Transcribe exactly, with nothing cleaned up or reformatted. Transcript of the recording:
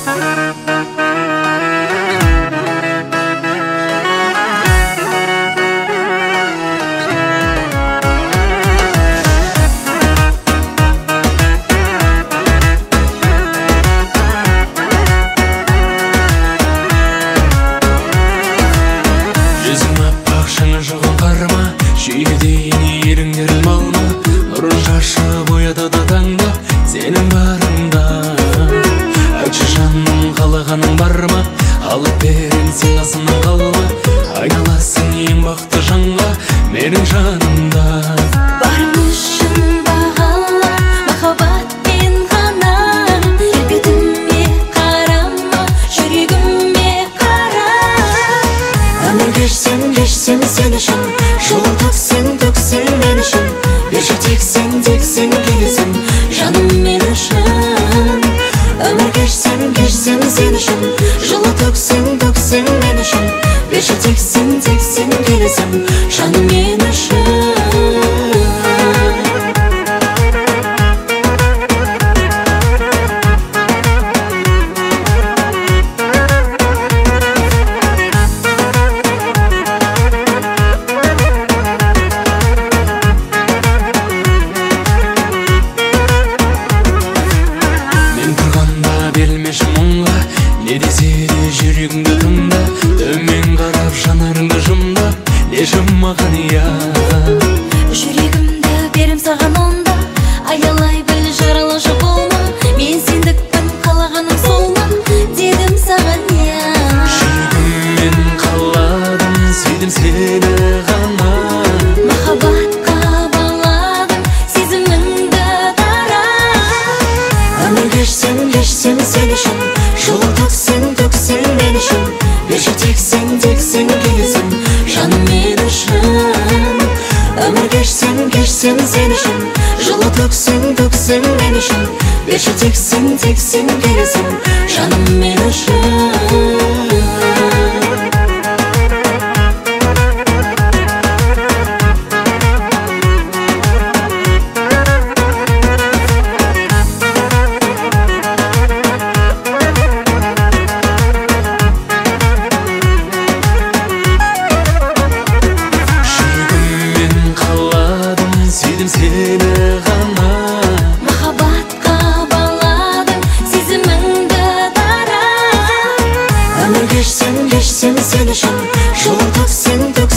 Сүйедейін еріңдерін малма, ұрын шашып оятады таңда сенің барыңда. Айтшы жаным, қалағаның бар ма? Алып берем сен қасымнан қалма. Айналасың ең бақытты жанға менің жанымда. Барымыз шын бағала, махаббатпен ғана. Бетіме қарама, жүрегіме қара. Өмір кешсем, кешсем сен үшін, жол төксең, төксең мен үшін. Берші тексең, тексең келесің, жаным мен үшін. Өмір кешсем, кешсем сен үшін, жол төксең, төксең мен үшін. Берші тексең, тексең келесің, жаным мен үшін. Берілмеші мұңға, не десе де жүрегіңді тыңда. Төмен қарап жанарыңды жұмда, не жұммаған я. Жүрегімді берем саған онда, аялай біл жаралаушы болма. Мен сендікпін, қалағаным сол ма, дедім саған я. Жүрегіммен қаладым, сүйдім сені ғана. Махаббатқа баладым, сезіміңді дара. Өмір кешсем, кешсем сен үшін, жол төксең, төксең мен үшін. Берші тексең, тексең келесің, жаным мен үшін. Өмір кешсем, кешсем сен үшін, жол төксең, төксең мен үшін. Берші тексең, тексең келесің, жаным мен үшін. Сүйдім сені ғана. Махаббатқа баладым, сезіміңді дара. Өмір кешсем, кешсем сен үшін, жол төксең, төксең